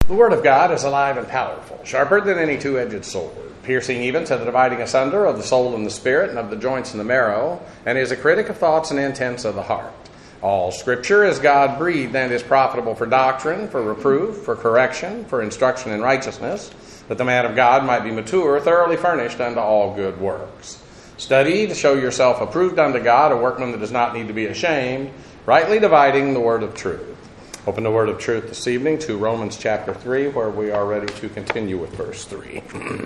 The Word of God is alive and powerful, sharper than any two-edged sword, piercing even to the dividing asunder of the soul and the spirit and of the joints and the marrow, and is a critic of thoughts and intents of the heart. All Scripture is God-breathed and is profitable for doctrine, for reproof, for correction, for instruction in righteousness, that the man of God might be mature, thoroughly furnished unto all good works. Study to show yourself approved unto God, a workman that does not need to be ashamed, rightly dividing the word of truth. Open the word of truth this evening to Romans chapter 3, where we are ready to continue with verse 3.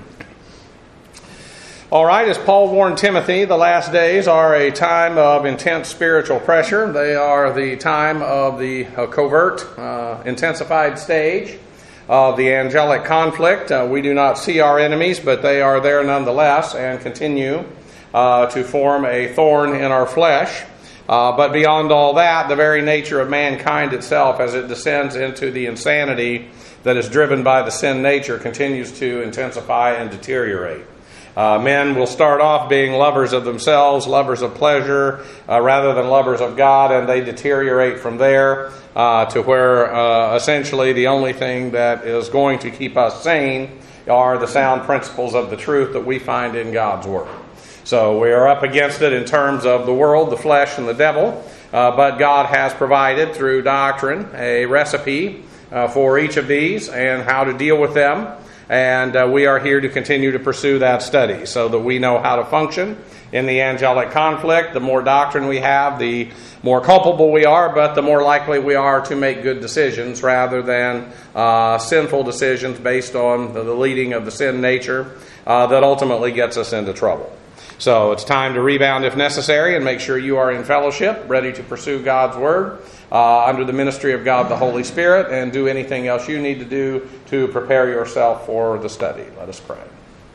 All right, as Paul warned Timothy, the last days are a time of intense spiritual pressure. They are the time of the covert, intensified stage of the angelic conflict. We do not see our enemies, but they are there nonetheless and continue to form a thorn in our flesh. But beyond all that, the very nature of mankind itself, as it descends into the insanity that is driven by the sin nature, continues to intensify and deteriorate. Men will start off being lovers of themselves, lovers of pleasure, rather than lovers of God, and they deteriorate from there to where essentially the only thing that is going to keep us sane are the sound principles of the truth that we find in God's Word. So we are up against it in terms of the world, the flesh, and the devil. But God has provided through doctrine a recipe for each of these and how to deal with them. And we are here to continue to pursue that study so that we know how to function in the angelic conflict. The more doctrine we have, the more culpable we are, but the more likely we are to make good decisions rather than sinful decisions based on the leading of the sin nature that ultimately gets us into trouble. So it's time to rebound if necessary and make sure you are in fellowship, ready to pursue God's Word under the ministry of God the Holy Spirit, and do anything else you need to do to prepare yourself for the study. Let us pray.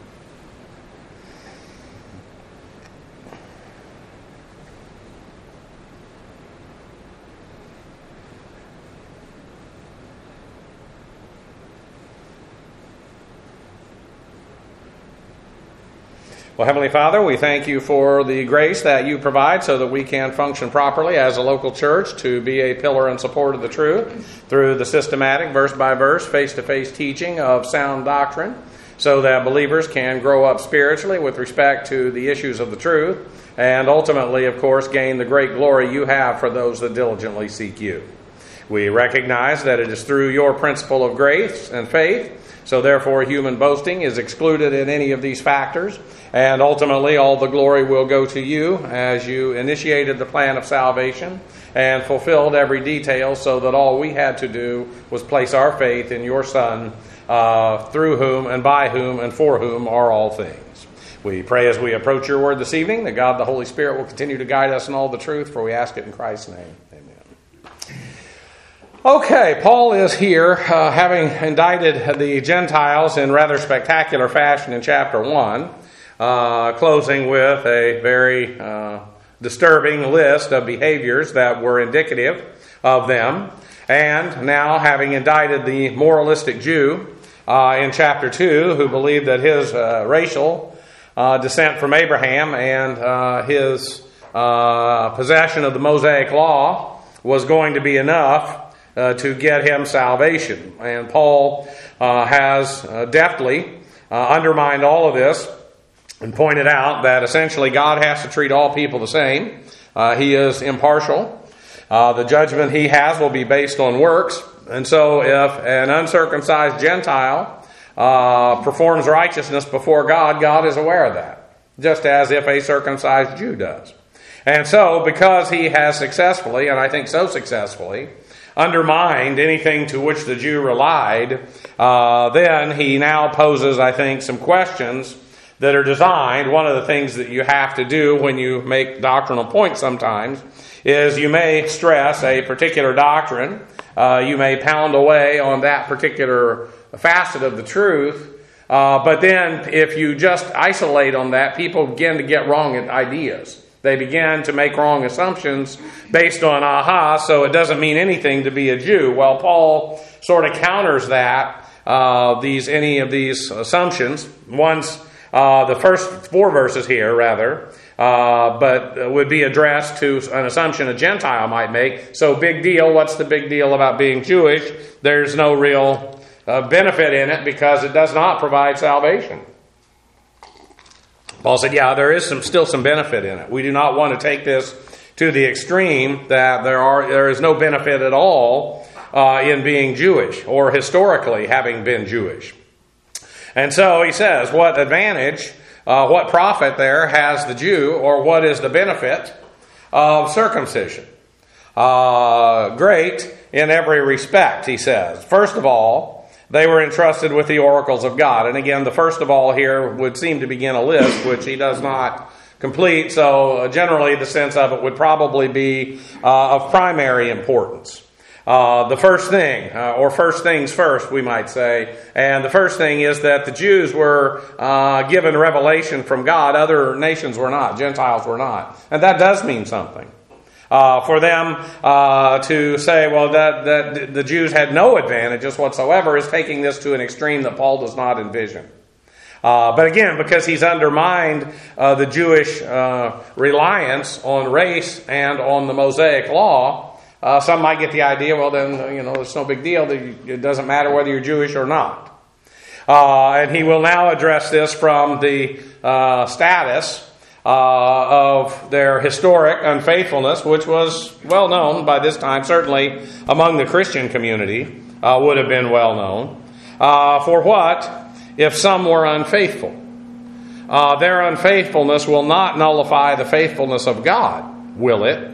Well, Heavenly Father, we thank you for the grace that you provide so that we can function properly as a local church to be a pillar and support of the truth through the systematic, verse-by-verse, face-to-face teaching of sound doctrine so that believers can grow up spiritually with respect to the issues of the truth and ultimately, of course, gain the great glory you have for those that diligently seek you. We recognize that it is through your principle of grace and faith, so therefore human boasting is excluded in any of these factors. And ultimately, all the glory will go to you as you initiated the plan of salvation and fulfilled every detail so that all we had to do was place our faith in your Son, through whom and by whom and for whom are all things. We pray as we approach your word this evening that God the Holy Spirit will continue to guide us in all the truth, for we ask it in Christ's name. Amen. Okay, Paul is here having indicted the Gentiles in rather spectacular fashion in chapter 1. Closing with a very disturbing list of behaviors that were indicative of them. And now having indicted the moralistic Jew in chapter 2, who believed that his racial descent from Abraham and his possession of the Mosaic law was going to be enough to get him salvation. And Paul has deftly undermined all of this and pointed out that essentially God has to treat all people the same. He is impartial. The judgment he has will be based on works. And so if an uncircumcised Gentile performs righteousness before God, God is aware of that, just as if a circumcised Jew does. And so because he has successfully, and I think so successfully, undermined anything to which the Jew relied, then he now poses, I think, some questions that are designed. One of the things that you have to do when you make doctrinal points sometimes is you may stress a particular doctrine. You may pound away on that particular facet of the truth. But then if you just isolate on that, people begin to get wrong ideas. They begin to make wrong assumptions based on so it doesn't mean anything to be a Jew. Well, Paul sort of counters that, any of these assumptions. The first 4 verses here, but would be addressed to an assumption a Gentile might make. So big deal, what's the big deal about being Jewish? There's no real benefit in it because it does not provide salvation. Paul said, yeah, there is still some benefit in it. We do not want to take this to the extreme that there is no benefit at all in being Jewish or historically having been Jewish. And so he says, what advantage, what profit there has the Jew, or what is the benefit of circumcision? Great in every respect, he says. First of all, they were entrusted with the oracles of God. And again, the first of all here would seem to begin a list, which he does not complete. So generally the sense of it would probably be of primary importance. The first thing, or first things first, we might say. And the first thing is that the Jews were given revelation from God. Other nations were not. Gentiles were not. And that does mean something. For them to say, well, that the Jews had no advantages whatsoever is taking this to an extreme that Paul does not envision. But again, because he's undermined the Jewish reliance on race and on the Mosaic law, some might get the idea, well, then, it's no big deal. It doesn't matter whether you're Jewish or not. And he will now address this from the status of their historic unfaithfulness, which was well known by this time, certainly among the Christian community, would have been well known. For what if some were unfaithful? Their unfaithfulness will not nullify the faithfulness of God, will it?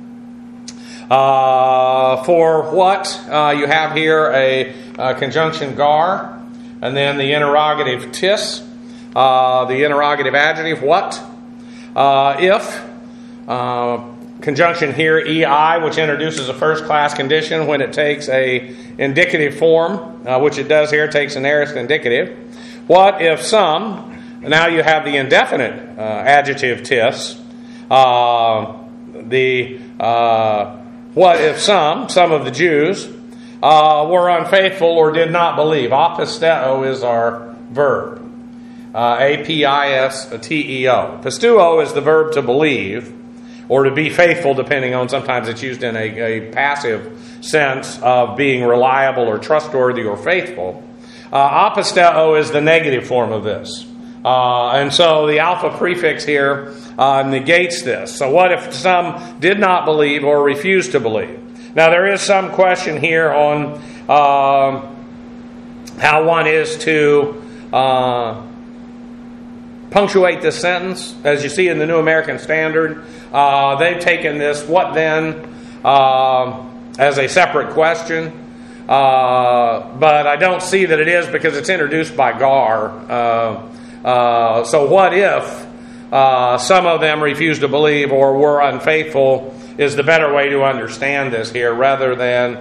For what you have here a conjunction gar, and then the interrogative tis, the interrogative adjective what? If conjunction here ei, which introduces a first-class condition when it takes a indicative form, which it does here, takes an aorist indicative. What if some? Now you have the indefinite adjective tis. What if some of the Jews were unfaithful or did not believe? Apisteo is our verb. A-P-I-S-T-E-O. Pisteuo is the verb to believe, or to be faithful, depending on, sometimes it's used in a passive sense of being reliable or trustworthy or faithful. Apisteo is the negative form of this. And so the alpha prefix here negates this. So what if some did not believe or refused to believe? Now there is some question here on how one is to punctuate this sentence. As you see in the New American Standard, they've taken this what then as a separate question. But I don't see that it is because it's introduced by gar. So what if some of them refused to believe or were unfaithful is the better way to understand this here, rather than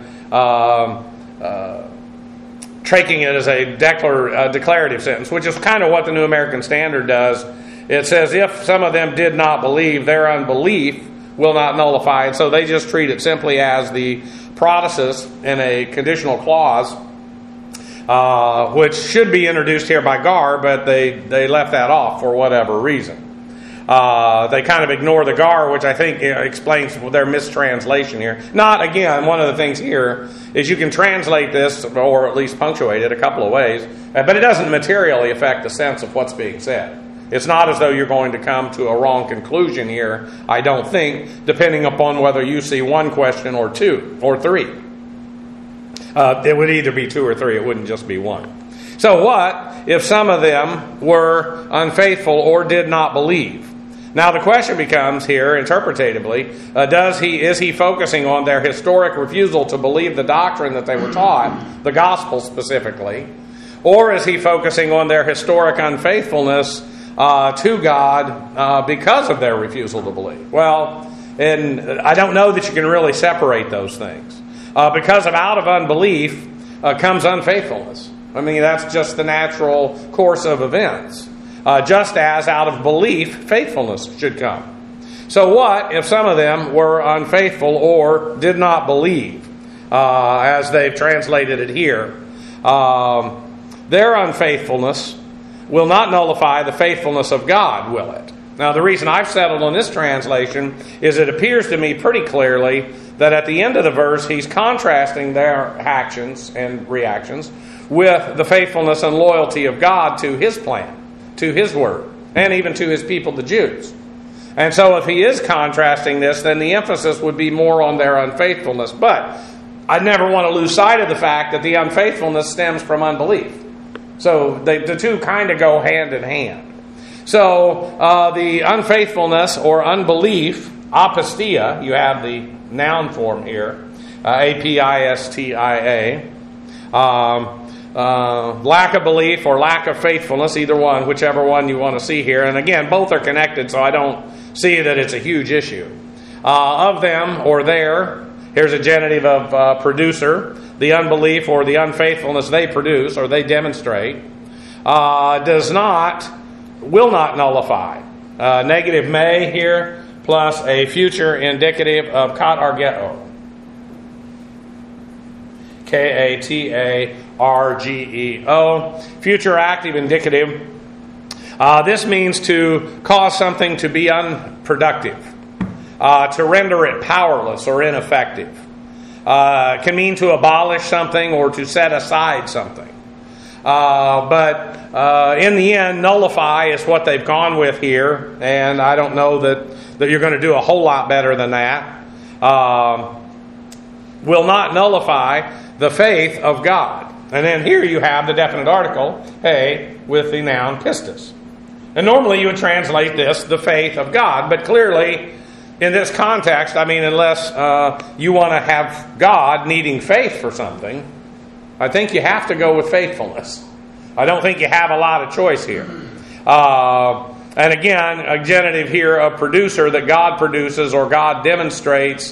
taking it as a declarative sentence, which is kind of what the New American Standard does. It says if some of them did not believe, their unbelief will not nullify. And so they just treat it simply as the protasis in a conditional clause, which should be introduced here by gar, but they left that off for whatever reason. They kind of ignore the gar, which I think explains their mistranslation here. Not, again, one of the things here is you can translate this, or at least punctuate it a couple of ways, but it doesn't materially affect the sense of what's being said. It's not as though you're going to come to a wrong conclusion here, I don't think, depending upon whether you see one question or two or three. It would either be two or three. It wouldn't just be one. So what if some of them were unfaithful or did not believe? Now the question becomes here, interpretatively, is he focusing on their historic refusal to believe the doctrine that they were taught, the gospel specifically, or is he focusing on their historic unfaithfulness to God because of their refusal to believe? Well, and I don't know that you can really separate those things. Because out of unbelief comes unfaithfulness. I mean, that's just the natural course of events. Just as out of belief, faithfulness should come. So what if some of them were unfaithful or did not believe, as they've translated it here? Their unfaithfulness will not nullify the faithfulness of God, will it? Now, the reason I've settled on this translation is it appears to me pretty clearly that at the end of the verse, he's contrasting their actions and reactions with the faithfulness and loyalty of God to His plan, to His word, and even to His people, the Jews. And so if he is contrasting this, then the emphasis would be more on their unfaithfulness. But I never want to lose sight of the fact that the unfaithfulness stems from unbelief. So the two kind of go hand in hand. So the unfaithfulness or unbelief, apistia, you have the noun form here, A-P-I-S-T-I-A. Lack of belief or lack of faithfulness, either one, whichever one you want to see here. And again, both are connected, so I don't see that it's a huge issue. Of them or their, here's a genitive of producer, the unbelief or the unfaithfulness they produce or they demonstrate, will not nullify. Negative may here, plus a future indicative of katargeo. K-A-T-A-R-G-E-O. Future active indicative. This means to cause something to be unproductive, to render it powerless or ineffective. It can mean to abolish something or to set aside something. But in the end, nullify is what they've gone with here, and I don't know that you're going to do a whole lot better than that. Will not nullify the faith of God. And then here you have the definite article, hey, with the noun pistis. And normally you would translate this, the faith of God. But clearly, in this context, I mean, unless you want to have God needing faith for something, I think you have to go with faithfulness. I don't think you have a lot of choice here. And again, a genitive here of producer, that God produces or God demonstrates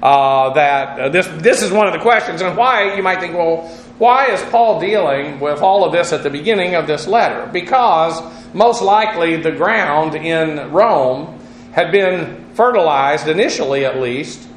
that this is one of the questions. And why, you might think, well, why is Paul dealing with all of this at the beginning of this letter? Because most likely the ground in Rome had been fertilized, initially at least,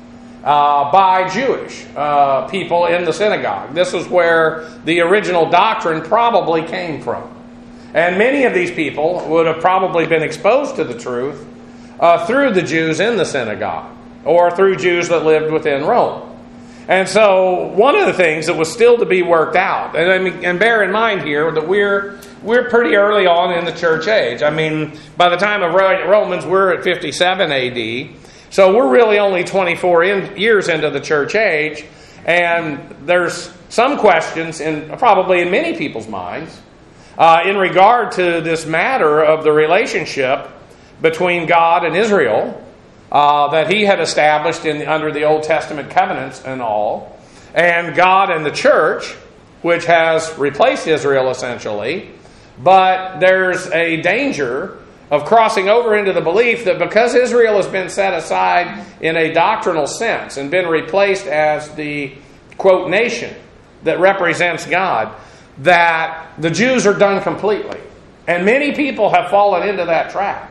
by Jewish people in the synagogue. This is where the original doctrine probably came from. And many of these people would have probably been exposed to the truth through the Jews in the synagogue, or through Jews that lived within Rome. And so one of the things that was still to be worked out, and bear in mind here that we're pretty early on in the church age. I mean, by the time of Romans, we're at 57 AD. So we're really only 24 years into the church age. And there's some questions, probably in many people's minds, in regard to this matter of the relationship between God and Israel, that He had established under the Old Testament covenants and all, and God and the church, which has replaced Israel essentially. But there's a danger of crossing over into the belief that because Israel has been set aside in a doctrinal sense and been replaced as the, quote, nation that represents God, that the Jews are done completely. And many people have fallen into that trap.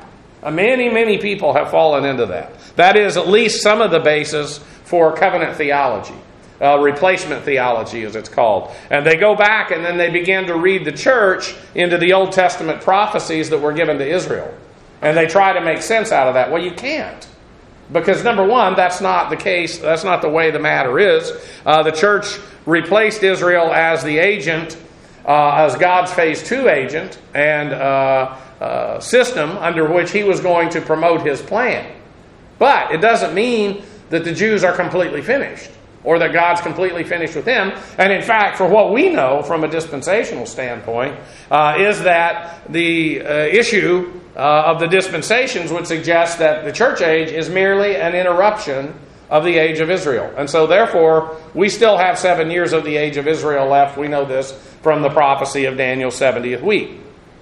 Many people have fallen into that. That is at least some of the basis for covenant theology. Replacement theology, as it's called. And they go back and then they begin to read the church into the Old Testament prophecies that were given to Israel. And they try to make sense out of that. Well, you can't. Because number one, that's not the case. That's not the way the matter is. The church replaced Israel as the agent, as God's phase 2 agent, and system under which He was going to promote His plan. But it doesn't mean that the Jews are completely finished, or that God's completely finished with them. And in fact, for what we know from a dispensational standpoint, is that the issue of the dispensations would suggest that the church age is merely an interruption of the age of Israel. And so therefore, we still have 7 years of the age of Israel left. We know this from the prophecy of Daniel's 70th week.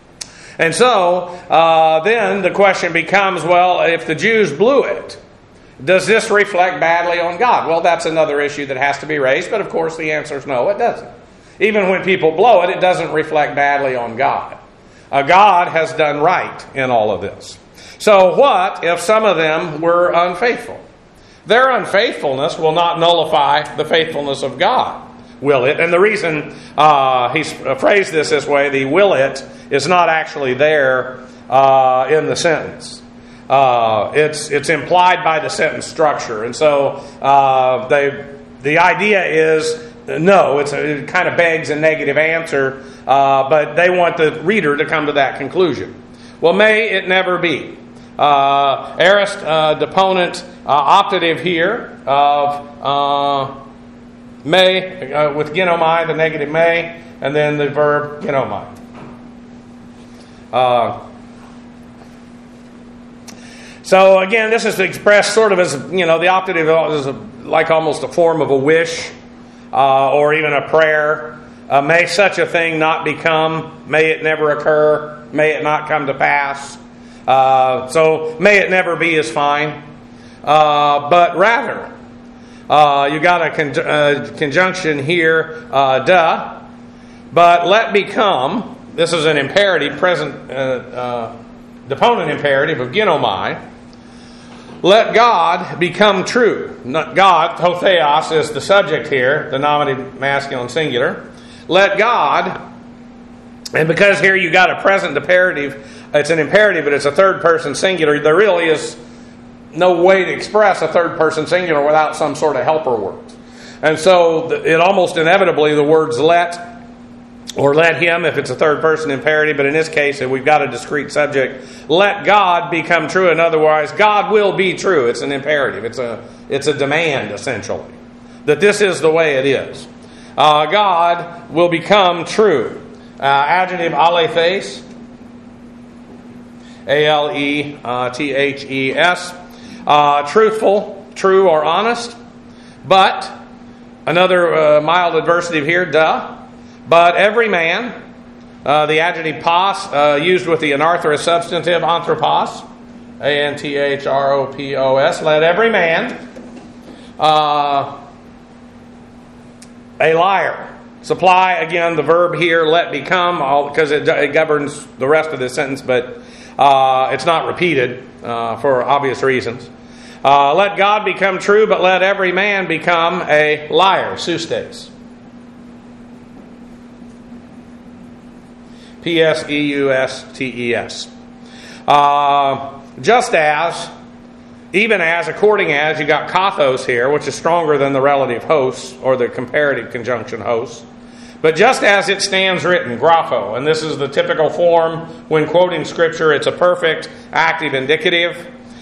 And so then the question becomes, well, if the Jews blew it, does this reflect badly on God? Well, that's another issue that has to be raised, but of course the answer is no, it doesn't. Even when people blow it, it doesn't reflect badly on God. God has done right in all of this. So what if some of them were unfaithful? Their unfaithfulness will not nullify the faithfulness of God, will it? And the reason he's phrased this way, the will it, is not actually there in the sentence. It's implied by the sentence structure. And so the idea is no, it kind of begs a negative answer, but they want the reader to come to that conclusion. Well, may it never be. Aorist deponent optative here of may, with ginomai, the negative may, and then the verb ginomai. So again, this is expressed sort of as, the optative is like almost a form of a wish or even a prayer. May such a thing not become, may it never occur, may it not come to pass. So may it never be is fine. But rather, you got a conjunction here, duh, but let become, this is an imperative, present deponent imperative of ginomai. Let God become true. God, ho theos, is the subject here, the nominative masculine singular. Let God, and because here you got a present imperative, it's an imperative, but it's a third person singular. There really is no way to express a third person singular without some sort of helper words. And so it almost inevitably, the words let or let him, if it's a third person imperative, but in this case, we've got a discrete subject. Let God become true, and otherwise, God will be true. It's an imperative. It's a demand, essentially, that this is the way it is. God will become true. Adjective alethes, A-L-E-T-H-E-S, truthful, true or honest, but, another mild adversative here, duh, but every man, the adjective pos, used with the anarthrous substantive anthropos, A-N-T-H-R-O-P-O-S, let every man, a liar. Supply, again, the verb here, let become, because it governs the rest of the sentence, but it's not repeated for obvious reasons. Let God become true, but let every man become a liar, sustes. P-S-E-U-S-T-E-S. Just as, even as, according as, you got kathos here, which is stronger than the relative hosts, or the comparative conjunction hosts. But just as it stands written, grapho, and this is the typical form when quoting Scripture, it's a perfect active indicative.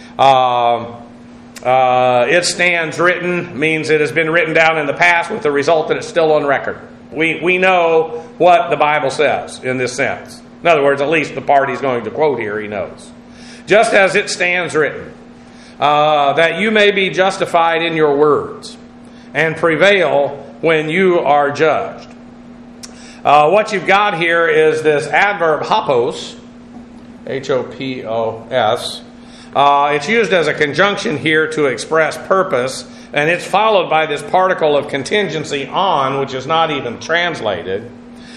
It stands written means it has been written down in the past with the result that it's still on record. We know what the Bible says in this sense. In other words, at least the part he's going to quote here, he knows. Just as it stands written, that you may be justified in your words and prevail when you are judged. What you've got here is this adverb hopos, H-O-P-O-S. It's used as a conjunction here to express purpose, and it's followed by this particle of contingency on, which is not even translated.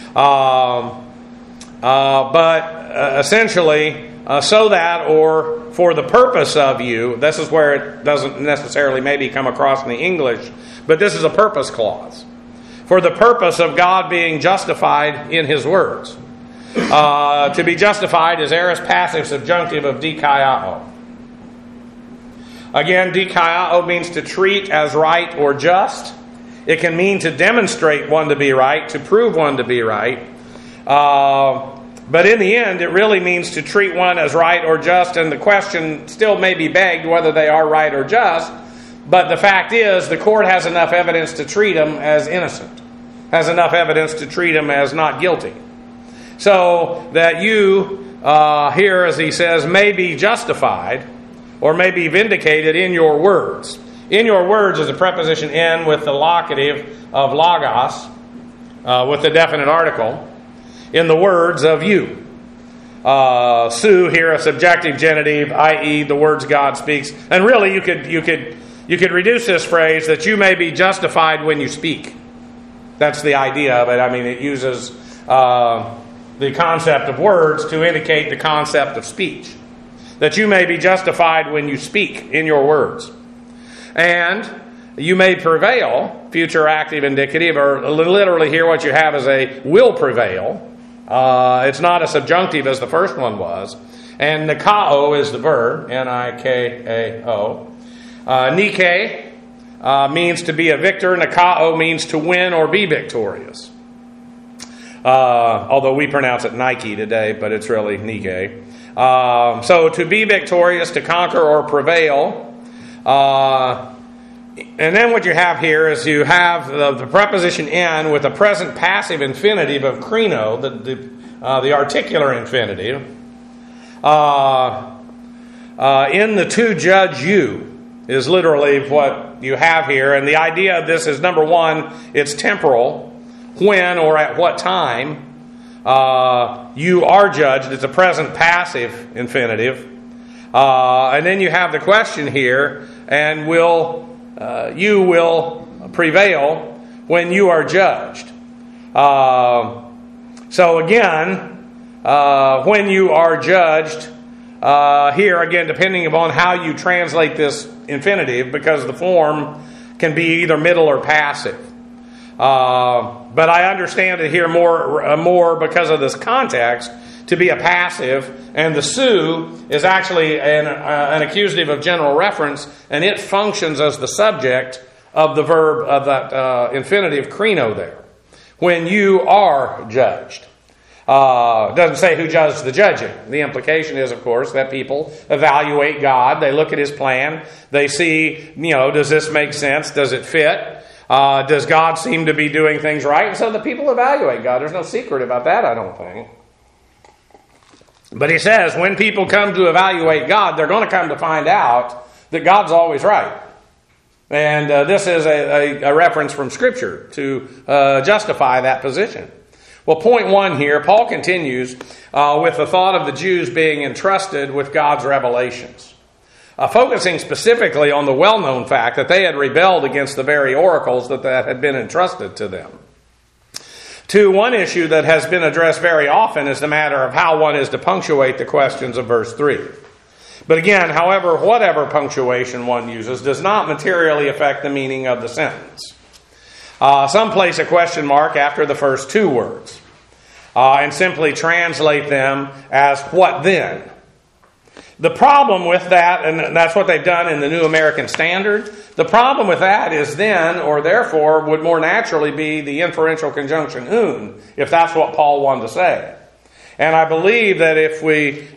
But essentially, so that, or for the purpose of you, this is where it doesn't necessarily maybe come across in the English, but this is a purpose clause. For the purpose of God being justified in His words. To be justified is aorist passive subjunctive of dikaiao. Again, dikaiao means to treat as right or just. It can mean to demonstrate one to be right, to prove one to be right. But in the end, it really means to treat one as right or just, and the question still may be begged whether they are right or just. But the fact is, the court has enough evidence to treat him as innocent, has enough evidence to treat him as not guilty. So that you, here as he says, may be justified or may be vindicated in your words. In your words is a preposition in with the locative of logos, with the definite article, in the words of you. Su here, a subjective genitive, i.e. the words God speaks. And really you could reduce this phrase that you may be justified when you speak. That's the idea of it. I mean, it uses the concept of words to indicate the concept of speech. That you may be justified when you speak in your words. And you may prevail, future active indicative, or literally here what you have is a will prevail. It's not a subjunctive as the first one was. And nikao is the verb, N-I-K-A-O. Nike, means to be a victor. Nikao means to win or be victorious. Although we pronounce it Nike today, but it's really Nike. So to be victorious, to conquer or prevail. And then what you have here is you have the preposition in with the present passive infinitive of krino, the articular infinitive. In the to judge you is literally what you have here. And the idea of this is, number one, it's temporal. When or at what time you are judged. It's a present passive infinitive. And then you have the question here, and you will prevail when you are judged. So again, when you are judged, here again, depending upon how you translate this infinitive, because the form can be either middle or passive. But I understand it here more because of this context to be a passive, and the su is actually an accusative of general reference, and it functions as the subject of the verb of that infinitive krino there. When you are judged. It doesn't say who judged the judging. The implication is, of course, that people evaluate God. They look at His plan. They see, does this make sense? Does it fit? Does God seem to be doing things right? And so the people evaluate God. There's no secret about that, I don't think. But he says when people come to evaluate God, they're going to come to find out that God's always right. And this is a reference from Scripture to justify that position. Well, point one here, Paul continues with the thought of the Jews being entrusted with God's revelations. Focusing specifically on the well-known fact that they had rebelled against the very oracles that had been entrusted to them. To one issue that has been addressed very often is the matter of how one is to punctuate the questions of verse 3. But again, whatever punctuation one uses does not materially affect the meaning of the sentence. Some place a question mark after the first two words and simply translate them as what then? The problem with that, and that's what they've done in the New American Standard, the problem with that is then, or therefore, would more naturally be the inferential conjunction un, if that's what Paul wanted to say. And I believe that if we,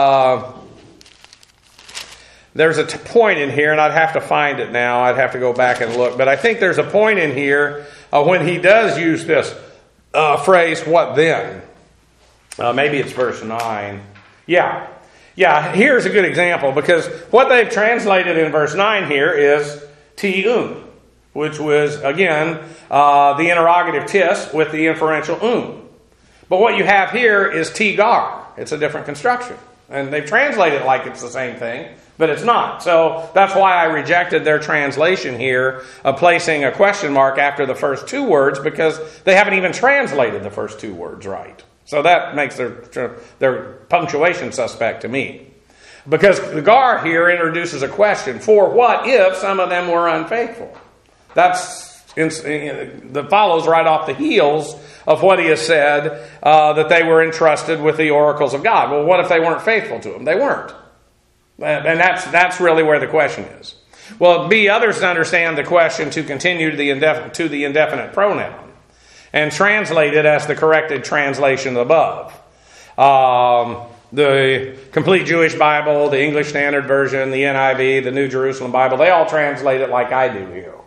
there's a point in here, and I'd have to find it now, I'd have to go back and look, but I think there's a point in here when he does use this phrase, what then? Maybe it's verse 9. Yeah, here's a good example, because what they've translated in verse 9 here is ti which was, again, the interrogative tis with the inferential But what you have here is ti-gar. It's a different construction. And they've translated it like it's the same thing, but it's not. So that's why I rejected their translation here of placing a question mark after the first two words, because they haven't even translated the first two words right. So that makes their punctuation suspect to me. Because the gar here introduces a question, for what if some of them were unfaithful? That follows right off the heels of what he has said, that they were entrusted with the oracles of God. Well, what if they weren't faithful to him? They weren't. And that's really where the question is. Well, others understand the question to continue to the indefinite pronoun and translate it as the corrected translation above. The Complete Jewish Bible, the English Standard Version, the NIV, the New Jerusalem Bible, they all translate it like I do here.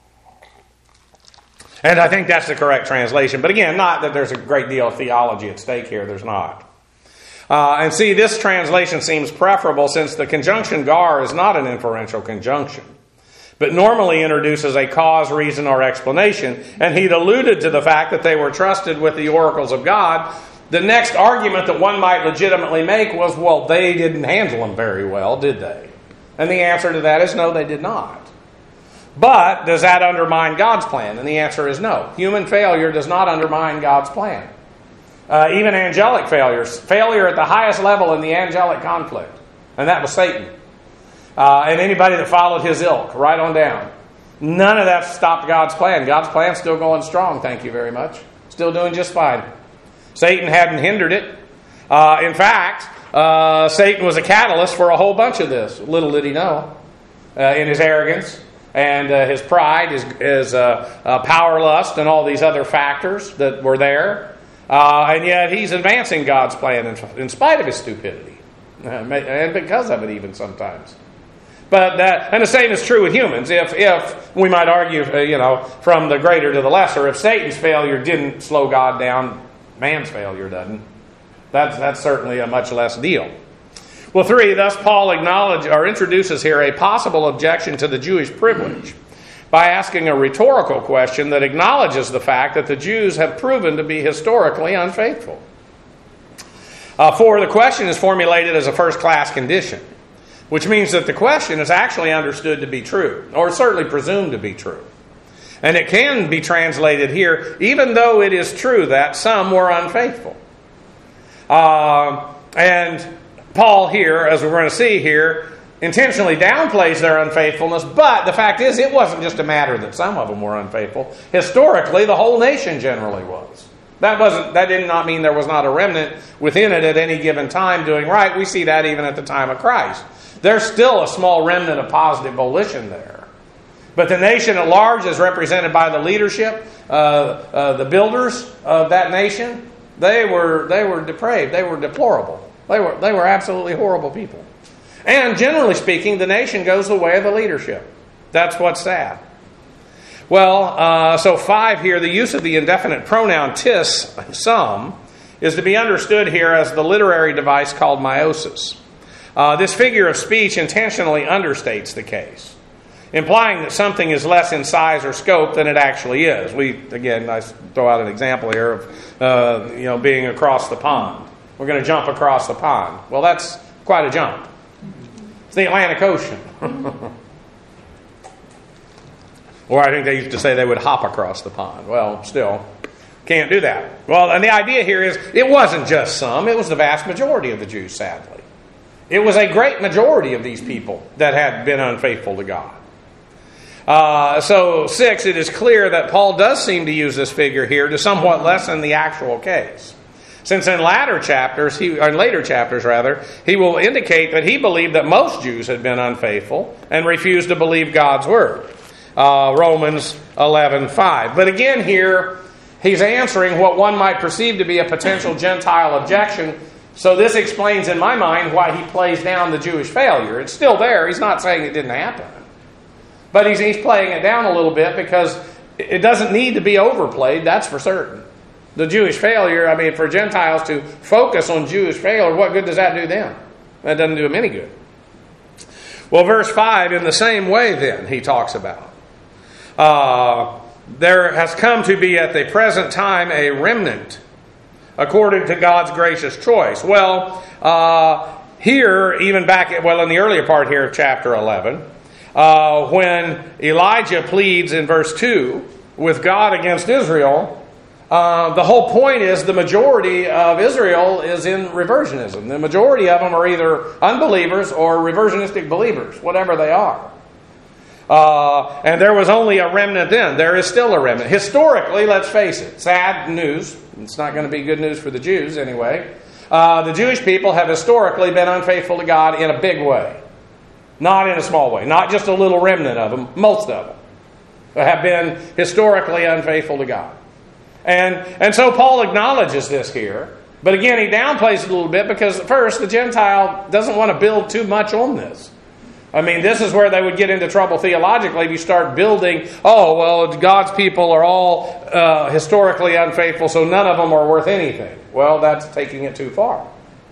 And I think that's the correct translation. But again, not that there's a great deal of theology at stake here. There's not. And see, this translation seems preferable since the conjunction gar is not an inferential conjunction, but normally introduces a cause, reason, or explanation. And he'd alluded to the fact that they were trusted with the oracles of God. The next argument that one might legitimately make was, well, they didn't handle them very well, did they? And the answer to that is no, they did not. But does that undermine God's plan? And the answer is no. Human failure does not undermine God's plan. Even angelic failure at the highest level in the angelic conflict. And that was Satan. And anybody that followed his ilk, right on down. None of that stopped God's plan. God's plan's still going strong, thank you very much. Still doing just fine. Satan hadn't hindered it. In fact, Satan was a catalyst for a whole bunch of this. Little did he know, in his arrogance. and his pride, his power lust, and all these other factors that were there. And yet he's advancing God's plan in spite of his stupidity, and because of it even sometimes. But and the same is true with humans. If we might argue, from the greater to the lesser, if Satan's failure didn't slow God down, man's failure doesn't. That's certainly a much less deal. Well, 3, thus Paul introduces here a possible objection to the Jewish privilege by asking a rhetorical question that acknowledges the fact that the Jews have proven to be historically unfaithful. 4, the question is formulated as a first-class condition, which means that the question is actually understood to be true, or certainly presumed to be true. And it can be translated here, even though it is true that some were unfaithful. And Paul here, as we're going to see here, intentionally downplays their unfaithfulness, but the fact is it wasn't just a matter that some of them were unfaithful. Historically, the whole nation generally was. That did not mean there was not a remnant within it at any given time doing right. We see that even at the time of Christ. There's still a small remnant of positive volition there. But the nation at large, as represented by the leadership, the builders of that nation, they were depraved. They were deplorable. They were absolutely horrible people. And generally speaking, the nation goes the way of the leadership. That's what's sad. Well, so 5 here, the use of the indefinite pronoun tis, some, is to be understood here as the literary device called meiosis. This figure of speech intentionally understates the case, implying that something is less in size or scope than it actually is. I throw out an example here of being across the pond. We're going to jump across the pond. Well, that's quite a jump. It's the Atlantic Ocean. Or I think they used to say they would hop across the pond. Well, still, can't do that. Well, and the idea here is it wasn't just some. It was the vast majority of the Jews, sadly. It was a great majority of these people that had been unfaithful to God. So 6, it is clear that Paul does seem to use this figure here to somewhat lessen the actual case. Since in later chapters, he will indicate that he believed that most Jews had been unfaithful and refused to believe God's word. Romans 11:5. But again here, he's answering what one might perceive to be a potential Gentile objection. So this explains in my mind why he plays down the Jewish failure. It's still there. He's not saying it didn't happen. But he's playing it down a little bit because it doesn't need to be overplayed, that's for certain. The Jewish failure, for Gentiles to focus on Jewish failure, what good does that do them? That doesn't do them any good. Well, verse 5, in the same way then, he talks about. There has come to be at the present time a remnant according to God's gracious choice. Well, here, even in the earlier part here of chapter 11, when Elijah pleads in verse 2 with God against Israel, the whole point is the majority of Israel is in reversionism. The majority of them are either unbelievers or reversionistic believers, whatever they are. And there was only a remnant then. There is still a remnant. Historically, let's face it, sad news. It's not going to be good news for the Jews anyway. The Jewish people have historically been unfaithful to God in a big way. Not in a small way. Not just a little remnant of them. Most of them have been historically unfaithful to God. And so Paul acknowledges this here. But again, he downplays it a little bit because first, the Gentile doesn't want to build too much on this. This is where they would get into trouble theologically if you start building, God's people are all historically unfaithful, so none of them are worth anything. Well, that's taking it too far.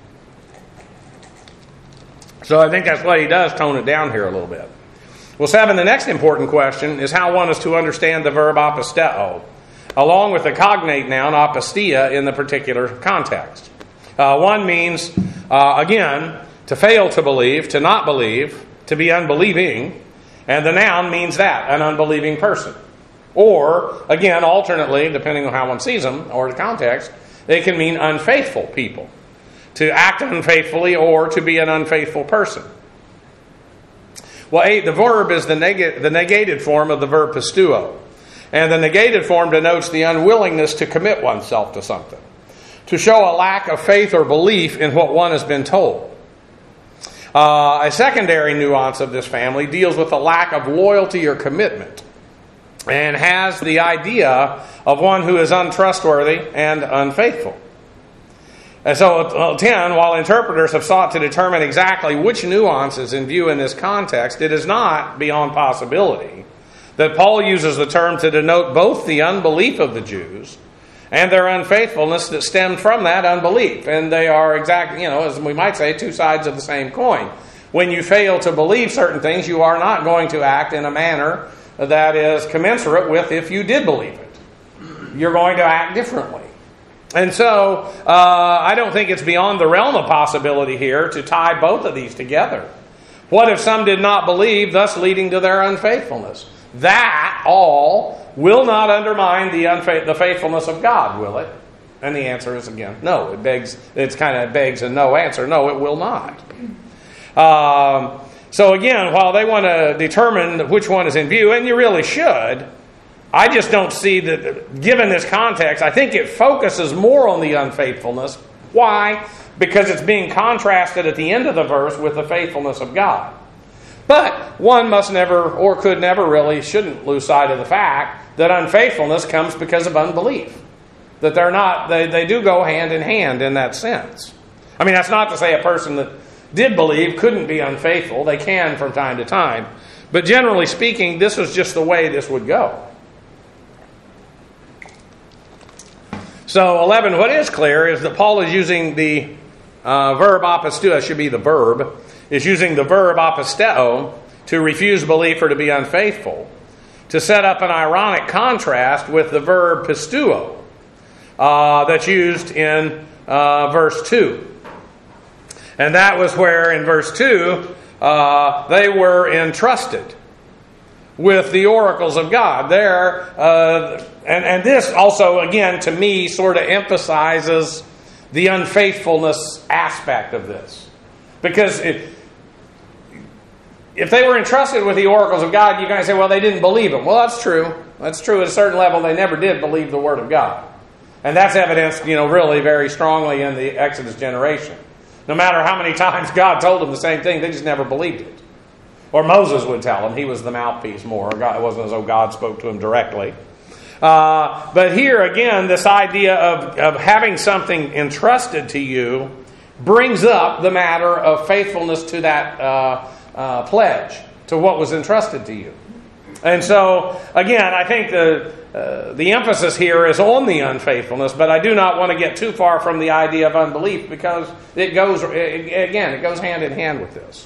So I think that's what he does, tone it down here a little bit. Well, 7, the next important question is how one is to understand the verb aposteo, along with the cognate noun apostia in the particular context. One means, again, to fail to believe, to not believe, to be unbelieving, and the noun means that, an unbelieving person. Or, again, alternately, depending on how one sees them, or the context, it can mean unfaithful people. To act unfaithfully or to be an unfaithful person. Well, 8, the verb is the negated form of the verb pisteuo. And the negated form denotes the unwillingness to commit oneself to something. To show a lack of faith or belief in what one has been told. A secondary nuance of this family deals with the lack of loyalty or commitment, and has the idea of one who is untrustworthy and unfaithful. And so 10, while interpreters have sought to determine exactly which nuance is in view in this context, it is not beyond possibility that Paul uses the term to denote both the unbelief of the Jews and their unfaithfulness that stemmed from that unbelief. And they are exactly, as we might say, two sides of the same coin. When you fail to believe certain things, you are not going to act in a manner that is commensurate with if you did believe it. You're going to act differently. And so, I don't think it's beyond the realm of possibility here to tie both of these together. What if some did not believe, thus leading to their unfaithfulness? That all will not undermine the faithfulness of God, will it? And the answer is, again, no. It begs a no answer. No, it will not. So again, while they want to determine which one is in view, and you really should, I just don't see that, given this context, I think it focuses more on the unfaithfulness. Why? Because it's being contrasted at the end of the verse with the faithfulness of God. But one must never, or could never really, shouldn't lose sight of the fact that unfaithfulness comes because of unbelief. That they do go hand in hand in that sense. I mean, that's not to say a person that did believe couldn't be unfaithful. They can from time to time. But generally speaking, this was just the way this would go. So 11, what is clear is that Paul is using the verb aposteo, should be the verb, is using the verb aposteo to refuse belief or to be unfaithful, to set up an ironic contrast with the verb pisteuo that's used in verse 2. And that was where in verse 2 they were entrusted with the oracles of God. And this also, again, to me, sort of emphasizes the unfaithfulness aspect of this. Because if they were entrusted with the oracles of God, you guys say, well, they didn't believe them. Well, that's true. That's true at a certain level. They never did believe the Word of God. And that's evidenced, really very strongly in the Exodus generation. No matter how many times God told them the same thing, they just never believed it. Or Moses would tell them. He was the mouthpiece more. It wasn't as though God spoke to him directly. But here again, this idea of having something entrusted to you brings up the matter of faithfulness to that pledge, to what was entrusted to you. And so, again, I think the emphasis here is on the unfaithfulness, but I do not want to get too far from the idea of unbelief because it goes hand in hand with this.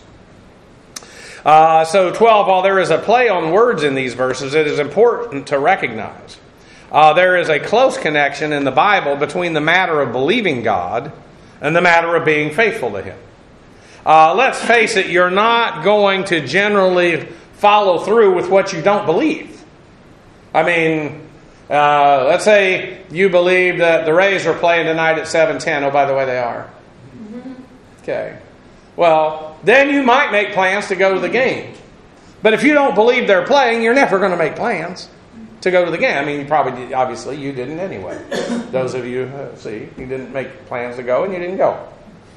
So 12, while there is a play on words in these verses, it is important to recognize there is a close connection in the Bible between the matter of believing God and the matter of being faithful to Him. Let's face it, you're not going to generally follow through with what you don't believe. I mean, let's say you believe that the Rays are playing tonight at 7:10. Oh, by the way, they are. Okay. Well, then you might make plans to go to the game. But if you don't believe they're playing, you're never going to make plans to go to the game. I mean, obviously, you didn't anyway. Those of you, you didn't make plans to go and you didn't go.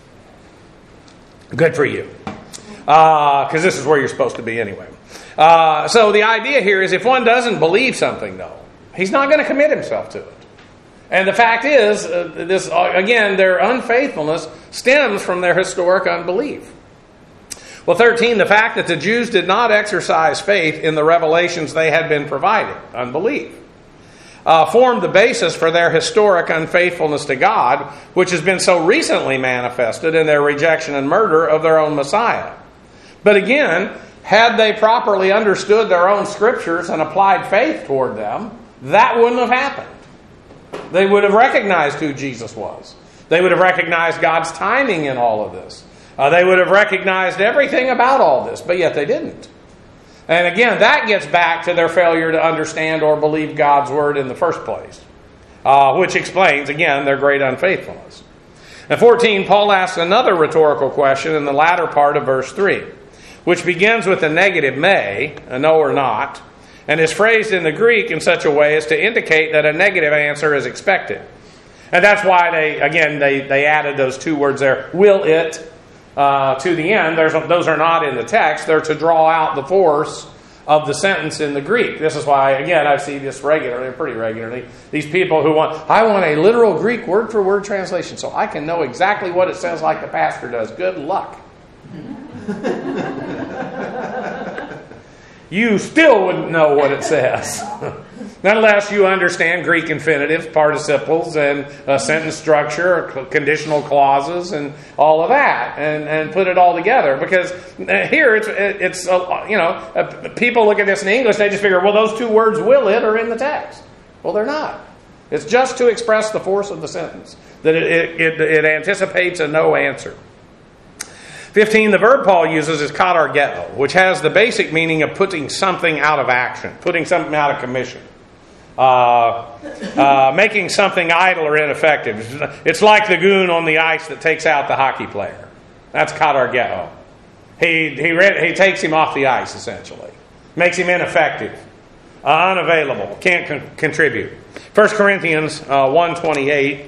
Good for you. Because this is where you're supposed to be anyway. So the idea here is if one doesn't believe something, though, he's not going to commit himself to it. And the fact is, their unfaithfulness stems from their historic unbelief. Well, 13, the fact that the Jews did not exercise faith in the revelations they had been provided, unbelief, formed the basis for their historic unfaithfulness to God, which has been so recently manifested in their rejection and murder of their own Messiah. But again, had they properly understood their own scriptures and applied faith toward them, that wouldn't have happened. They would have recognized who Jesus was. They would have recognized God's timing in all of this. They would have recognized everything about all this, but yet they didn't. And again, that gets back to their failure to understand or believe God's word in the first place, which explains, again, their great unfaithfulness. And 14, Paul asks another rhetorical question in the latter part of verse 3, which begins with the negative may, a no or not, and is phrased in the Greek in such a way as to indicate that a negative answer is expected. And that's why they added those two words there, will it, to the end. Those are not in the text. They're to draw out the force of the sentence in the Greek. This is why, again, I see this regularly, pretty regularly. These people who I want a literal Greek word-for-word translation so I can know exactly what it says like the pastor does. Good luck. You still wouldn't know what it says. Unless you understand Greek infinitives, participles, and sentence structure, conditional clauses, and all of that, and put it all together. Because here it's people look at this in English, they just figure, well, those two words "will it" are in the text. Well, they're not. It's just to express the force of the sentence, that it anticipates a no answer. 15, the verb Paul uses is katargeo, which has the basic meaning of putting something out of action, putting something out of commission. Making something idle or ineffective. It's like the goon on the ice that takes out the hockey player. That's katargeo. He takes him off the ice, essentially. Makes him ineffective. Unavailable. Can't contribute. 1 Corinthians 1:28.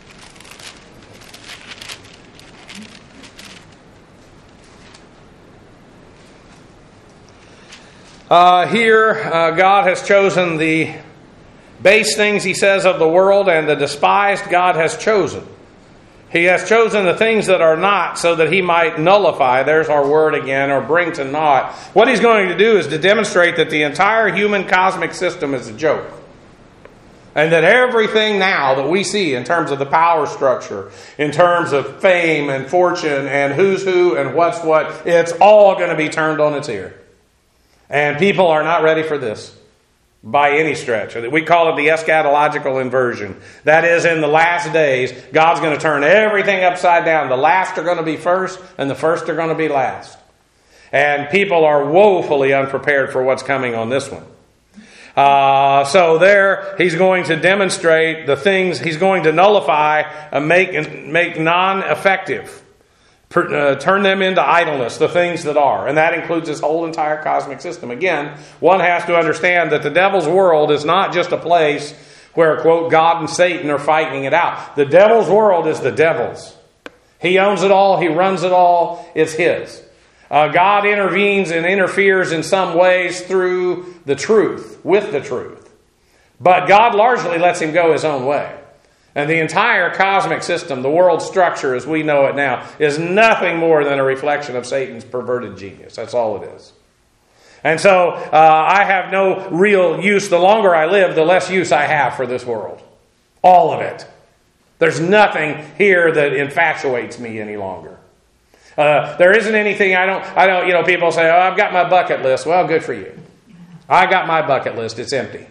Here, God has chosen the base things, he says, of the world, and the despised God has chosen. He has chosen the things that are not so that he might nullify, there's our word again, or bring to naught. What he's going to do is to demonstrate that the entire human cosmic system is a joke. And that everything now that we see in terms of the power structure, in terms of fame and fortune and who's who and what's what, it's all going to be turned on its ear. And people are not ready for this. By any stretch. We call it the eschatological inversion. That is, in the last days, God's going to turn everything upside down. The last are going to be first, and the first are going to be last. And people are woefully unprepared for what's coming on this one. So there, he's going to demonstrate the things, he's going to nullify and make non-effective. Turn them into idleness, the things that are. And that includes this whole entire cosmic system. Again, one has to understand that the devil's world is not just a place where, quote, God and Satan are fighting it out. The devil's world is the devil's. He owns it all. He runs it all. It's his. God intervenes and interferes in some ways through the truth, with the truth. But God largely lets him go his own way. And the entire cosmic system, the world structure as we know it now, is nothing more than a reflection of Satan's perverted genius. That's all it is. And so I have no real use. The longer I live, the less use I have for this world. All of it. There's nothing here that infatuates me any longer. There isn't anything I don't, people say, oh, I've got my bucket list. Well, good for you. I got my bucket list. It's empty.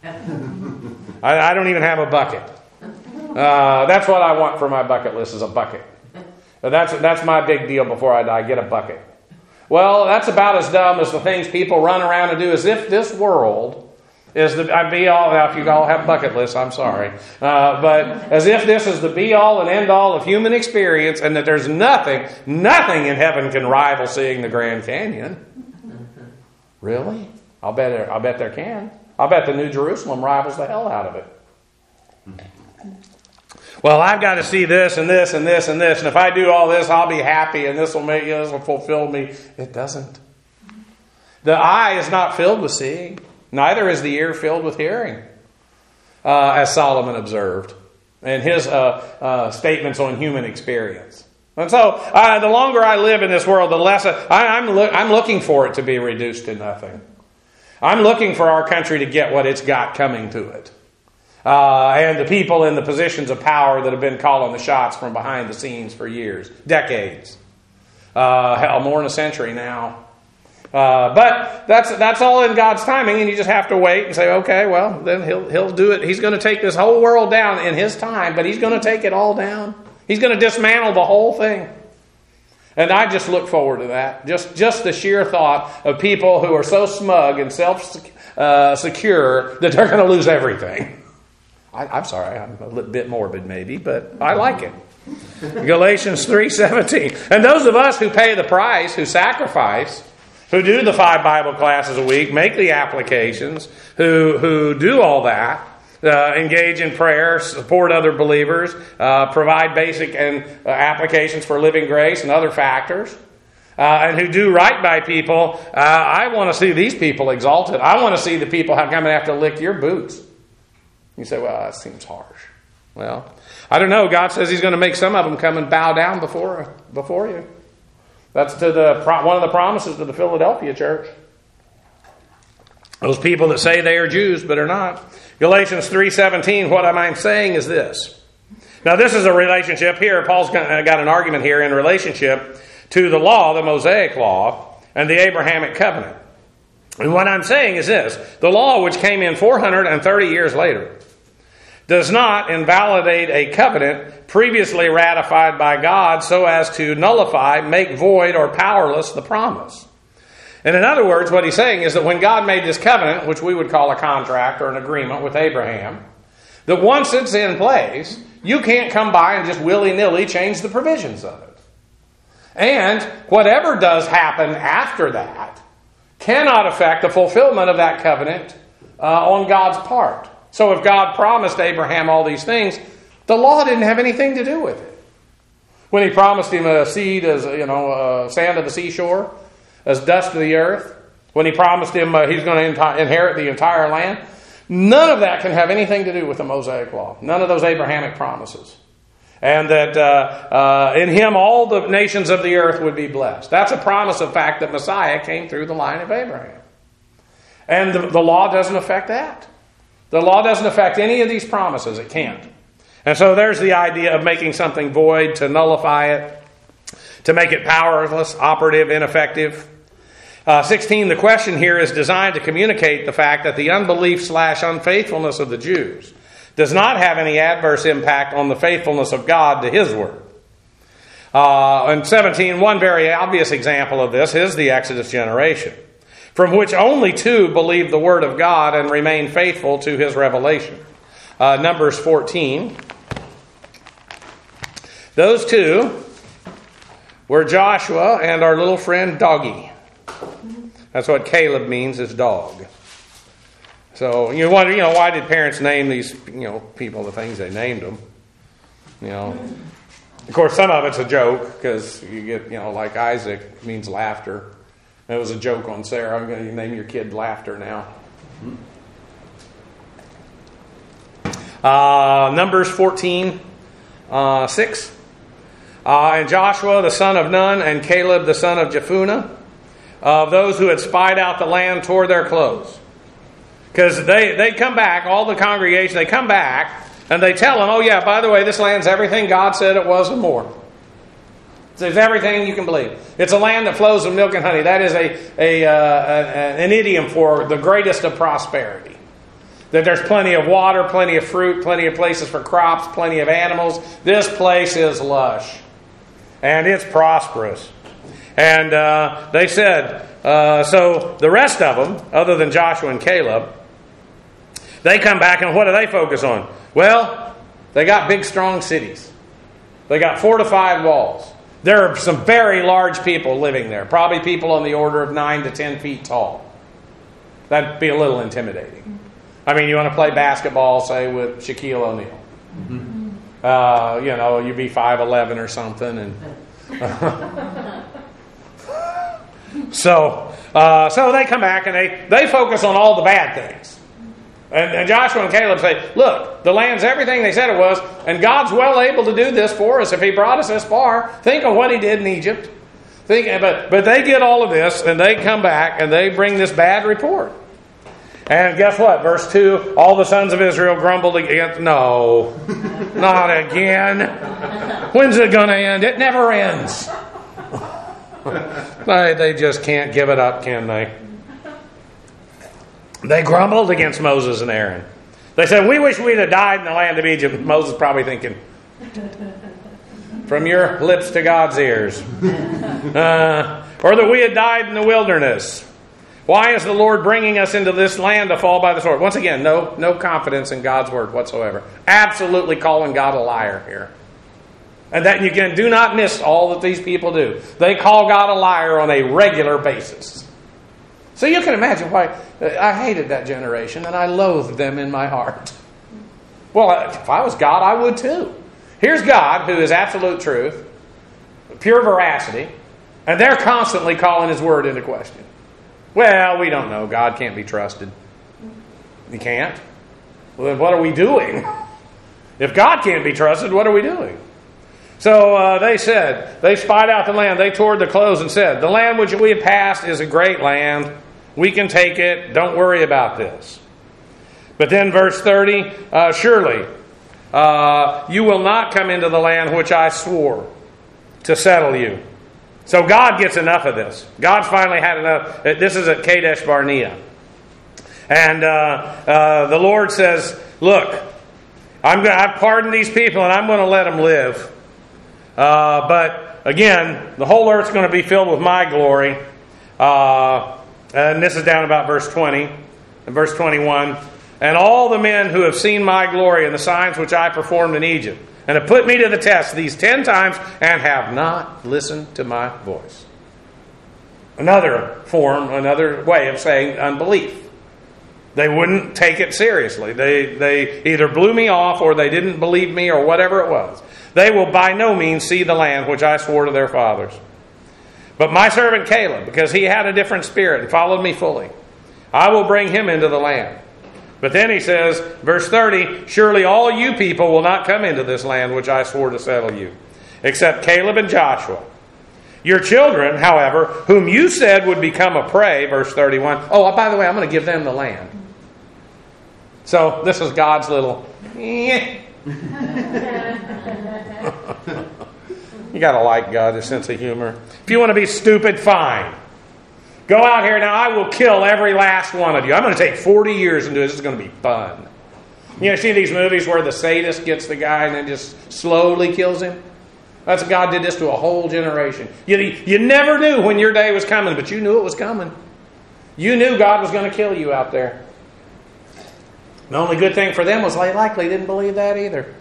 I don't even have a bucket. That's what I want for my bucket list, is a bucket. That's my big deal before I die, get a bucket. Well, that's about as dumb as the things people run around and do, as if this world is the be-all. Now, if you all have bucket lists, I'm sorry. But as if this is the be-all and end-all of human experience, and that there's nothing in heaven can rival seeing the Grand Canyon. Really? I'll bet there can. I'll bet the New Jerusalem rivals the hell out of it. Well, I've got to see this and this and this and this, and if I do all this, I'll be happy, and this will fulfill me. It doesn't. The eye is not filled with seeing. Neither is the ear filled with hearing, as Solomon observed in his statements on human experience. And so, the longer I live in this world, the less I'm looking for it to be reduced to nothing. I'm looking for our country to get what it's got coming to it. And the people in the positions of power that have been calling the shots from behind the scenes for years, decades, more than a century now. But that's all in God's timing, and you just have to wait and say, okay, well, then He'll do it. He's going to take this whole world down in His time, but He's going to take it all down. He's going to dismantle the whole thing. And I just look forward to that. Just the sheer thought of people who are so smug and self-secure that they're going to lose everything. I'm sorry, I'm a little bit morbid maybe, but I like it. Galatians 3:17. And those of us who pay the price, who sacrifice, who do the 5 Bible classes a week, make the applications, who do all that, engage in prayer, support other believers, provide basic and applications for living grace and other factors, and who do right by people. I want to see these people exalted. I want to see the people how come they have to lick your boots. You say, well, that seems harsh. Well, I don't know. God says He's going to make some of them come and bow down before you. That's to one of the promises to the Philadelphia church. Those people that say they are Jews but are not. Galatians 3:17, what I'm saying is this. Now this is a relationship here. Paul's got an argument here in relationship to the law, the Mosaic law, and the Abrahamic covenant. And what I'm saying is this. The law, which came in 430 years later, does not invalidate a covenant previously ratified by God so as to nullify, make void, or powerless the promise. And in other words, what he's saying is that when God made this covenant, which we would call a contract or an agreement with Abraham, that once it's in place, you can't come by and just willy-nilly change the provisions of it. And whatever does happen after that cannot affect the fulfillment of that covenant on God's part. So if God promised Abraham all these things, the law didn't have anything to do with it. When He promised him a seed as sand of the seashore, as dust of the earth, when He promised him he's going to inherit the entire land, none of that can have anything to do with the Mosaic law. None of those Abrahamic promises. And that in Him all the nations of the earth would be blessed. That's a promise of fact that Messiah came through the line of Abraham. And the law doesn't affect that. The law doesn't affect any of these promises. It can't. And so there's the idea of making something void, to nullify it, to make it powerless, operative, ineffective. 16, the question here is designed to communicate the fact that the unbelief/unfaithfulness of the Jews does not have any adverse impact on the faithfulness of God to His Word. And 17, one very obvious example of this is the Exodus generation, from which only 2 believed the Word of God and remained faithful to His revelation. Numbers 14. Those 2 were Joshua and our little friend Doggy. That's what Caleb means, is dog. So you wonder, why did parents name these, people the things they named them? Of course, some of it's a joke because you get, like Isaac means laughter. It was a joke on Sarah. I'm going to name your kid Laughter now. Numbers 14, 6. And Joshua the son of Nun and Caleb the son of Jephunneh, of those who had spied out the land, tore their clothes. Because they come back, all the congregation, they come back and they tell them, oh yeah, by the way, this land's everything God said it was and more. It's everything you can believe. It's a land that flows with milk and honey. That is an idiom for the greatest of prosperity. That there's plenty of water, plenty of fruit, plenty of places for crops, plenty of animals. This place is lush. And it's prosperous. And they said, so the rest of them, other than Joshua and Caleb, they come back and what do they focus on? Well, they got big, strong cities. They got fortified walls. There are some very large people living there. Probably people on the order of 9 to 10 feet tall. That'd be a little intimidating. I mean, you want to play basketball, say, with Shaquille O'Neal. Mm-hmm. You'd be 5'11" or something. And So they come back and they focus on all the bad things. And Joshua and Caleb say, look, the land's everything they said it was, and God's well able to do this for us if He brought us this far. Think of what He did in Egypt. But they get all of this, and they come back, and they bring this bad report. And guess what? Verse 2, all the sons of Israel grumbled against... No, not again. When's it going to end? It never ends. They just can't give it up, can they? They grumbled against Moses and Aaron. They said, we wish we'd have died in the land of Egypt. Moses probably thinking, from your lips to God's ears. Or that we had died in the wilderness. Why is the Lord bringing us into this land to fall by the sword? Once again, no confidence in God's word whatsoever. Absolutely calling God a liar here. And that you do not miss all that these people do. They call God a liar on a regular basis. So you can imagine why I hated that generation and I loathed them in my heart. Well, if I was God, I would too. Here's God, who is absolute truth, pure veracity, and they're constantly calling His word into question. Well, we don't know. God can't be trusted. He can't. Well, then what are we doing? If God can't be trusted, what are we doing? So they spied out the land. They tore the clothes and said, the land which we have passed is a great land. We can take it. Don't worry about this. But then verse 30, surely you will not come into the land which I swore to settle you. So God gets enough of this. God's finally had enough. This is at Kadesh Barnea. And the Lord says, look, I've pardoned these people and I'm going to let them live. But again, the whole earth's going to be filled with my glory. And this is down about verse 20 and verse 21. And all the men who have seen my glory and the signs which I performed in Egypt, and have put me to the test these 10 times, and have not listened to my voice. Another way of saying unbelief. They wouldn't take it seriously. They either blew me off, or they didn't believe me, or whatever it was. They will by no means see the land which I swore to their fathers. But my servant Caleb, because he had a different spirit and followed me fully, I will bring him into the land. But then he says, verse 30, surely all you people will not come into this land which I swore to settle you, except Caleb and Joshua. Your children, however, whom you said would become a prey, verse 31. Oh, by the way, I'm going to give them the land. So this is God's little... You got to like God's sense of humor. If you want to be stupid, fine. Go out here now. I will kill every last one of you. I'm going to take 40 years into this. This is going to be fun. You know, see these movies where the sadist gets the guy and then just slowly kills him? That's God did this to a whole generation. You never knew when your day was coming, but you knew it was coming. You knew God was going to kill you out there. The only good thing for them was they likely didn't believe that either.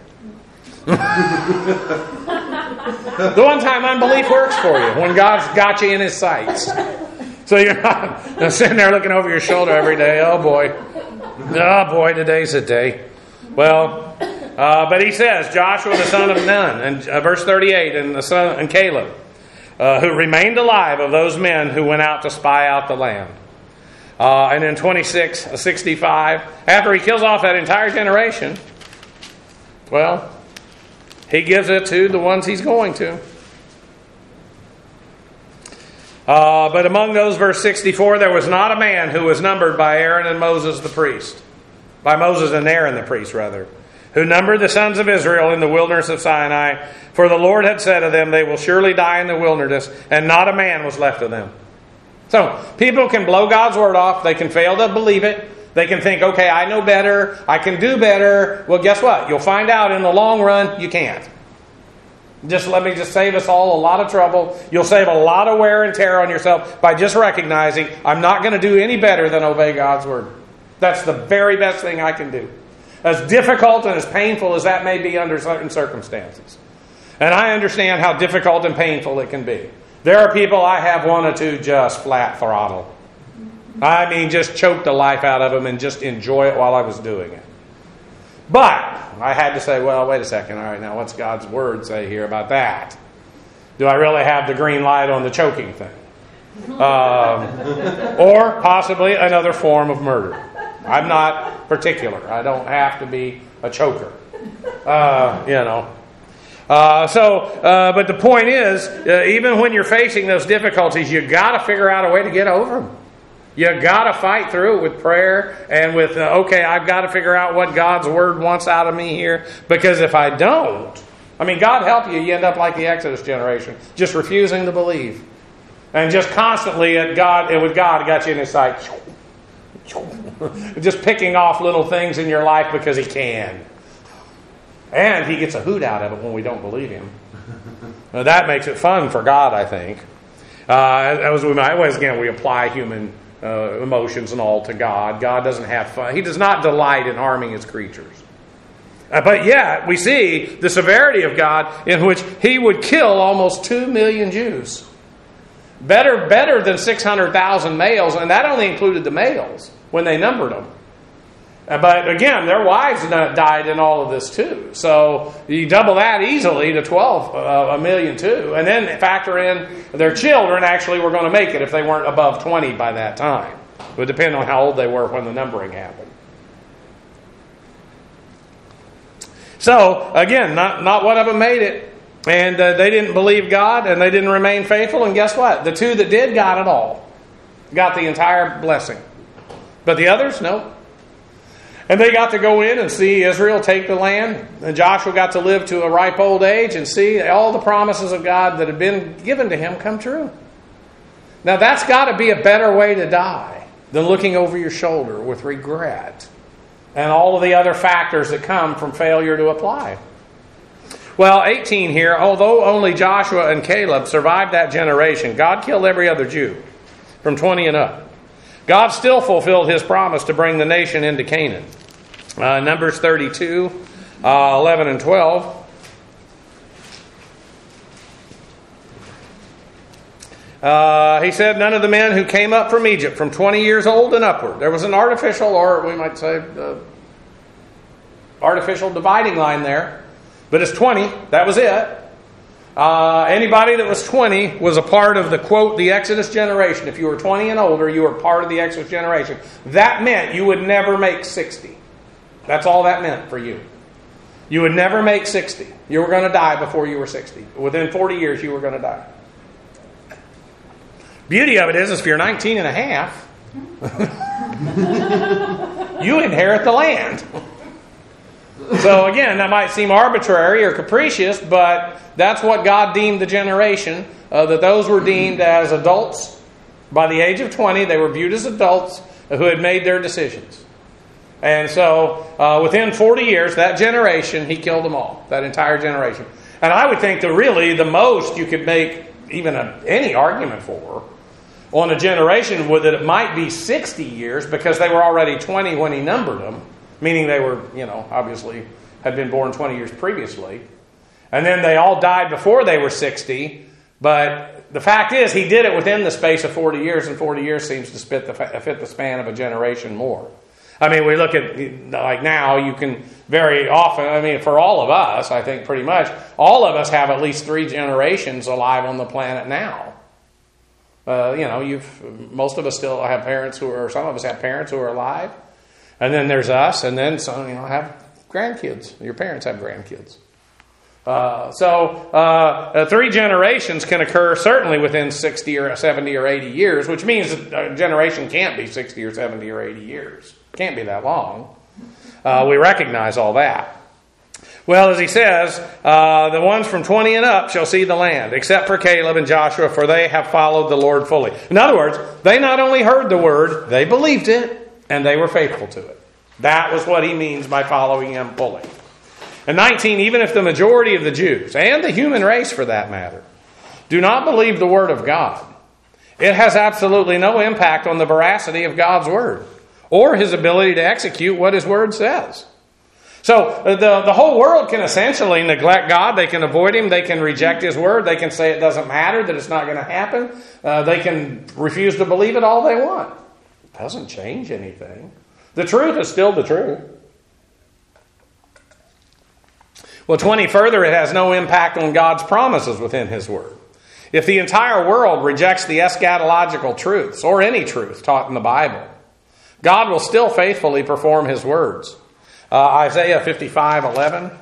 The one time unbelief works for you, when God's got you in His sights. So you're not sitting there looking over your shoulder every day. Oh boy, today's the day. Well, but he says, Joshua the son of Nun, and verse 38, and Caleb, who remained alive of those men who went out to spy out the land. And in 65, after he kills off that entire generation, well, he gives it to the ones he's going to. But among those, verse 64, there was not a man who was numbered by Aaron and Moses the priest. By Moses and Aaron the priest, rather. Who numbered the sons of Israel in the wilderness of Sinai. For the Lord had said to them, they will surely die in the wilderness, and not a man was left of them. So, people can blow God's word off. They can fail to believe it. They can think, okay, I know better. I can do better. Well, guess what? You'll find out in the long run, you can't. Let me save us all a lot of trouble. You'll save a lot of wear and tear on yourself by just recognizing, I'm not going to do any better than obey God's word. That's the very best thing I can do. As difficult and as painful as that may be under certain circumstances. And I understand how difficult and painful it can be. There are people I have wanted to just flat throttle. I mean, just choke the life out of them and just enjoy it while I was doing it. But I had to say, well, wait a second. All right, now what's God's word say here about that? Do I really have the green light on the choking thing? Or possibly another form of murder. I'm not particular. I don't have to be a choker. But the point is, even when you're facing those difficulties, you got to figure out a way to get over them. You got to fight through it with prayer and with, I've got to figure out what God's word wants out of me here. Because if I don't, God help you, you end up like the Exodus generation, just refusing to believe. And just constantly with God, it got you in His sight. Just picking off little things in your life because He can. And He gets a hoot out of it when we don't believe Him. Now, that makes it fun for God, I think. We apply human emotions and all to God. God doesn't have fun. He does not delight in harming His creatures. But yet, we see the severity of God in which He would kill almost 2 million Jews. Better than 600,000 males, and that only included the males when they numbered them. But again, their wives died in all of this too. So you double that easily to 12 million too. And then factor in their children actually were going to make it if they weren't above 20 by that time. It would depend on how old they were when the numbering happened. So again, not one of them made it. And they didn't believe God and they didn't remain faithful. And guess what? The two that did got it all. Got the entire blessing. But the others, no. And they got to go in and see Israel take the land. And Joshua got to live to a ripe old age and see all the promises of God that had been given to him come true. Now that's got to be a better way to die than looking over your shoulder with regret and all of the other factors that come from failure to apply. Well, 18 here, although only Joshua and Caleb survived that generation, God killed every other Jew from 20 and up. God still fulfilled his promise to bring the nation into Canaan. Numbers 32, 11 and 12. He said, none of the men who came up from Egypt from 20 years old and upward. There was an artificial, or we might say, artificial dividing line there. But it's 20. That was it. Anybody that was 20 was a part of the, quote, the Exodus generation. If you were 20 and older, you were part of the Exodus generation. That meant you would never make 60. That's all that meant for you. You would never make 60. You were going to die before you were 60. Within 40 years, you were going to die. Beauty of it is if you're 19 and a half, you inherit the land. So again, that might seem arbitrary or capricious, but that's what God deemed the generation, that those were deemed as adults. By the age of 20, they were viewed as adults who had made their decisions. And so within 40 years, that generation, he killed them all, that entire generation. And I would think that really the most you could make even any argument for on a generation would that it might be 60 years because they were already 20 when he numbered them. Meaning they were, obviously had been born 20 years previously. And then they all died before they were 60. But the fact is, he did it within the space of 40 years, and 40 years seems to fit the span of a generation more. I mean, we look at, like now, you can very often, for all of us, I think pretty much, all of us have at least 3 generations alive on the planet now. Most of us still have parents some of us have parents who are alive. And then there's us, and then some, have grandkids. Your parents have grandkids. So 3 generations can occur certainly within 60 or 70 or 80 years, which means a generation can't be 60 or 70 or 80 years. Can't be that long. We recognize all that. Well, as he says, the ones from 20 and up shall see the land, except for Caleb and Joshua, for they have followed the Lord fully. In other words, they not only heard the word, they believed it, and they were faithful to it. That was what he means by following him fully. And 19, even if the majority of the Jews, and the human race for that matter, do not believe the word of God, it has absolutely no impact on the veracity of God's word or his ability to execute what his word says. So the whole world can essentially neglect God. They can avoid him. They can reject his word. They can say it doesn't matter, that it's not going to happen. They can refuse to believe it all they want. It doesn't change anything. The truth is still the truth. Well, 20 further, it has no impact on God's promises within his word. If the entire world rejects the eschatological truths, or any truth taught in the Bible, God will still faithfully perform his words. Isaiah 55:11.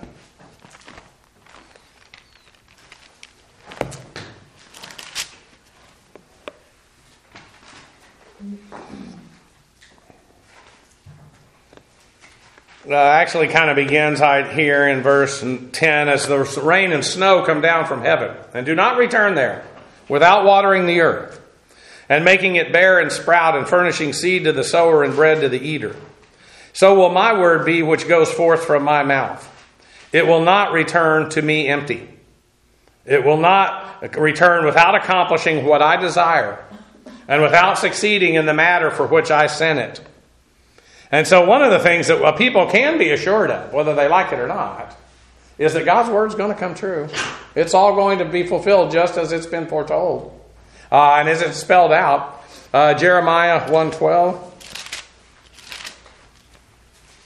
Actually kind of begins here in verse 10, as the rain and snow come down from heaven, and do not return there without watering the earth, and making it bear and sprout, and furnishing seed to the sower and bread to the eater. So will my word be which goes forth from my mouth. It will not return to me empty. It will not return without accomplishing what I desire, and without succeeding in the matter for which I sent it. And so one of the things that people can be assured of, whether they like it or not, is that God's word is going to come true. It's all going to be fulfilled just as it's been foretold. And as it's spelled out, Jeremiah 1:12.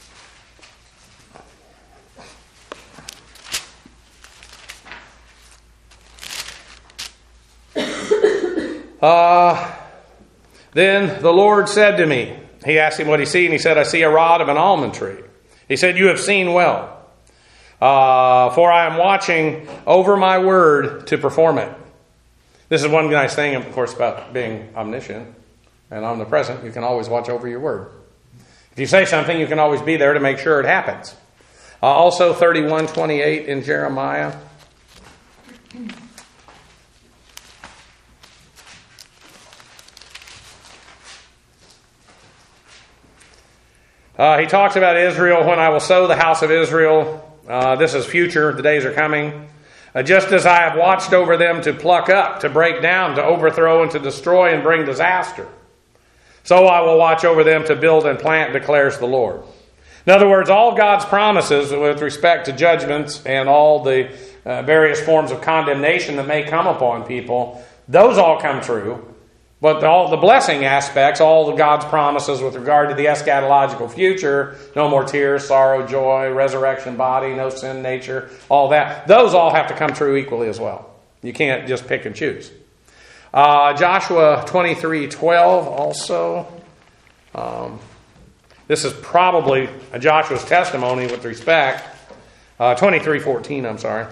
Then the Lord said to me, he asked him what he see, and he said, I see a rod of an almond tree. He said, you have seen well, for I am watching over my word to perform it. This is one nice thing, of course, about being omniscient and omnipresent. You can always watch over your word. If you say something, you can always be there to make sure it happens. Also 31:28 in Jeremiah. He talks about Israel, when I will sow the house of Israel. This is future, the days are coming. Just as I have watched over them to pluck up, to break down, to overthrow, and to destroy and bring disaster, so I will watch over them to build and plant, declares the Lord. In other words, all God's promises with respect to judgments and all the various forms of condemnation that may come upon people, those all come true. But all the blessing aspects, all of God's promises with regard to the eschatological future, no more tears, sorrow, joy, resurrection body, no sin nature, all that, those all have to come true equally as well. You can't just pick and choose. Joshua 23:12 also. This is probably Joshua's testimony with respect. 23:14, I'm sorry.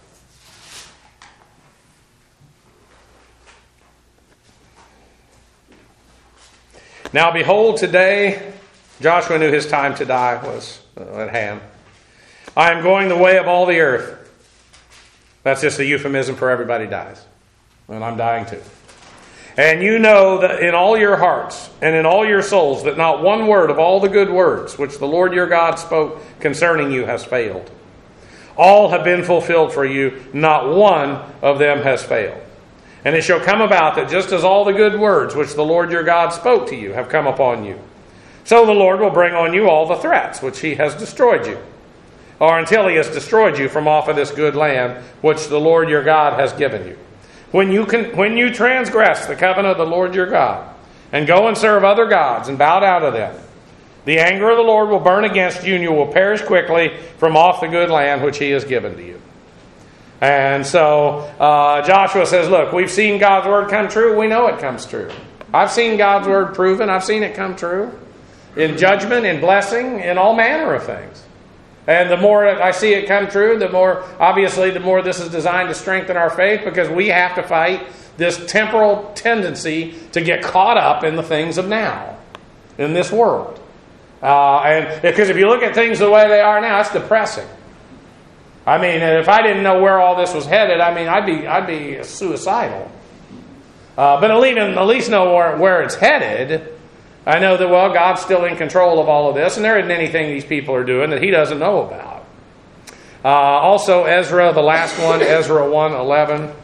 Now behold, today, Joshua knew his time to die was at hand. I am going the way of all the earth. That's just a euphemism for everybody dies. And I'm dying too. And you know that in all your hearts and in all your souls that not one word of all the good words which the Lord your God spoke concerning you has failed. All have been fulfilled for you. Not one of them has failed. And it shall come about that just as all the good words which the Lord your God spoke to you have come upon you, so the Lord will bring on you all the threats which he has destroyed you, or until he has destroyed you from off of this good land which the Lord your God has given you. When you transgress the covenant of the Lord your God, and go and serve other gods and bow down to them, the anger of the Lord will burn against you, and you will perish quickly from off the good land which he has given to you. And so Joshua says, look, we've seen God's word come true. We know it comes true. I've seen God's word proven. I've seen it come true in judgment, in blessing, in all manner of things. And the more I see it come true, the more this is designed to strengthen our faith, because we have to fight this temporal tendency to get caught up in the things of now, in this world. And because if you look at things the way they are now, it's depressing. I mean, if I didn't know where all this was headed, I'd be suicidal. But at least know where it's headed. I know that, God's still in control of all of this, and there isn't anything these people are doing that he doesn't know about. Also, Ezra, the last one, Ezra 1:11.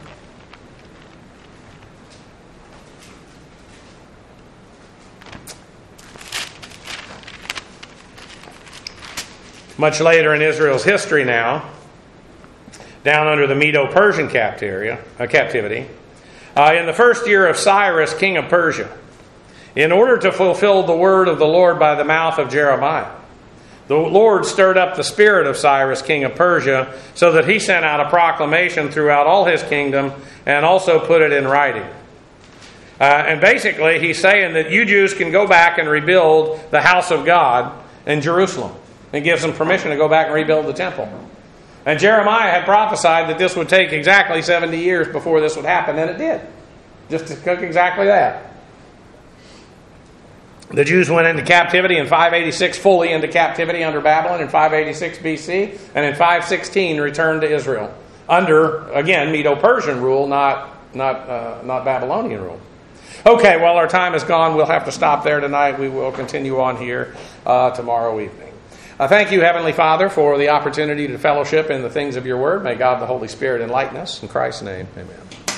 Much later in Israel's history now, down under the Medo-Persian captivity, in the first year of Cyrus, king of Persia, in order to fulfill the word of the Lord by the mouth of Jeremiah, the Lord stirred up the spirit of Cyrus, king of Persia, so that he sent out a proclamation throughout all his kingdom and also put it in writing. And basically, he's saying that you Jews can go back and rebuild the house of God in Jerusalem. And gives them permission to go back and rebuild the temple. And Jeremiah had prophesied that this would take exactly 70 years before this would happen, and it did. Just to cook exactly that. The Jews went into captivity in 586, fully into captivity under Babylon in 586 BC, and in 516 returned to Israel. Under, again, Medo-Persian rule, not Babylonian rule. Okay, well, our time is gone. We'll have to stop there tonight. We will continue on here tomorrow evening. Thank you, Heavenly Father, for the opportunity to fellowship in the things of your word. May God the Holy Spirit enlighten us. In Christ's name, amen.